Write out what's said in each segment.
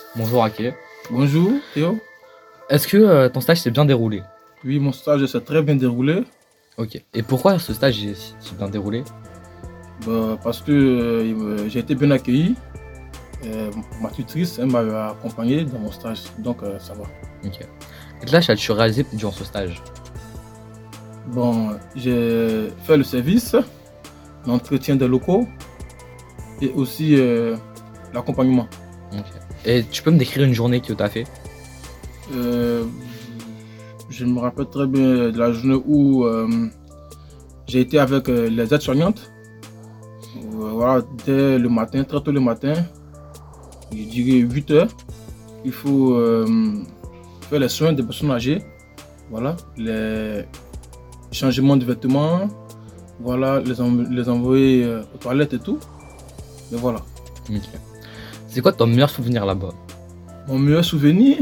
Bonjour Ake. Bonjour Théo. Est-ce que ton stage s'est bien déroulé? Oui, mon stage s'est très bien déroulé Ok. Et pourquoi ce stage s'est bien déroulé? parce que j'ai été bien accueilli. Ma tutrice, elle m'a accompagné dans mon stage, donc ça va. Ok. Quelle tâche as-tu réalisé durant ce stage? Bon, j'ai fait le service, l'entretien des locaux et aussi l'accompagnement. Ok. Et tu peux me décrire une journée que tu as fait? Euh, je me rappelle très bien de la journée où j'ai été avec les aides-soignantes. Voilà, dès le matin, très tôt le matin, je dirais 8 heures. Il faut faire les soins des personnes âgées, voilà, les changements de vêtements, voilà, les envoyer aux toilettes et tout. Et voilà. Ok. C'est quoi ton meilleur souvenir là-bas? Mon meilleur souvenir,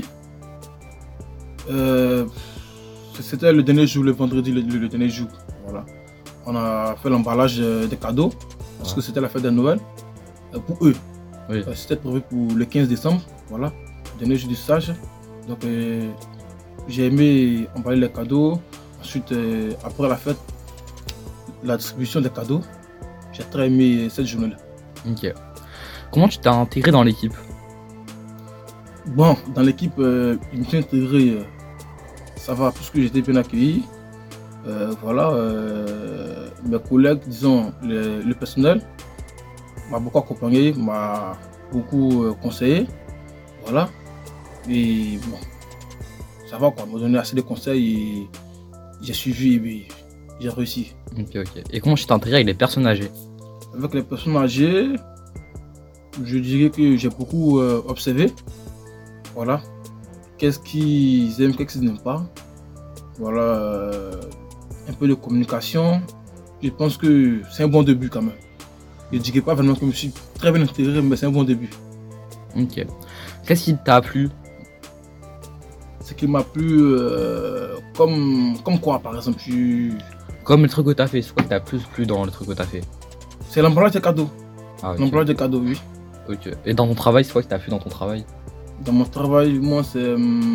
euh, c'était le dernier jour, le vendredi, le dernier jour. Voilà. On a fait l'emballage des cadeaux parce que c'était la fête de Noël pour eux. Oui. C'était prévu pour le 15 décembre, voilà, le dernier jour du stage. Donc j'ai aimé emballer les cadeaux. Ensuite, après la fête, la distribution des cadeaux, j'ai très aimé cette journée-là. Ok. Comment tu t'es intégré dans l'équipe? Bon, dans l'équipe, je me suis intégré, ça va, puisque j'étais bien accueilli. Voilà, mes collègues, disons, le personnel m'a beaucoup accompagné, m'a beaucoup conseillé. Voilà. Et bon, ça va quoi, m'a donné assez de conseils et j'ai suivi et j'ai réussi. Ok. Et comment tu t'es intégré avec les personnes âgées? Avec les personnes âgées, je dirais que j'ai beaucoup observé. Voilà. Qu'est-ce qu'ils aiment, qu'est-ce qu'ils n'aiment pas. Voilà. Un peu de communication. Je pense que c'est un bon début quand même. Je ne dirais pas vraiment que je me suis très bien intégré, mais c'est un bon début. Ok. Qu'est-ce qui t'a plu? Ce qui m'a plu, comme quoi par exemple, Comme le truc que t'as fait, c'est quoi qui t'a plus plu dans le truc que t'as fait? c'est l'emballage des cadeaux. Ah, ok. L'emballage des cadeaux, oui. Ok. Et dans ton travail, c'est quoi qui t'a plu dans ton travail? Dans mon travail, moi, c'est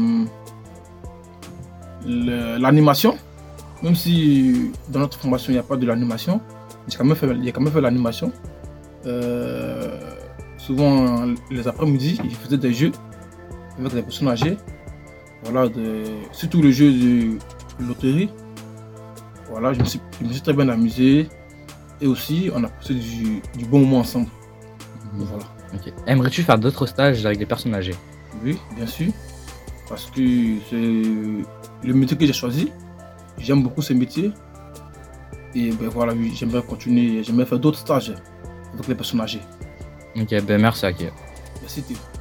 l'animation. Même si dans notre formation, il n'y a pas de l'animation, j'ai quand même fait l'animation. Souvent, les après-midi, je faisais des jeux avec les personnes âgées. Voilà, surtout le jeu de loterie. Voilà, je me suis très bien amusé. Et aussi, on a passé du bon moment ensemble. Voilà. Ok. Aimerais-tu faire d'autres stages avec des personnes âgées? Oui, bien sûr. Parce que c'est le métier que j'ai choisi. J'aime beaucoup ce métier. Et ben voilà, oui, j'aimerais continuer, j'aimerais faire d'autres stages avec les personnes âgées. Ok, ben merci Ake. Merci Théo.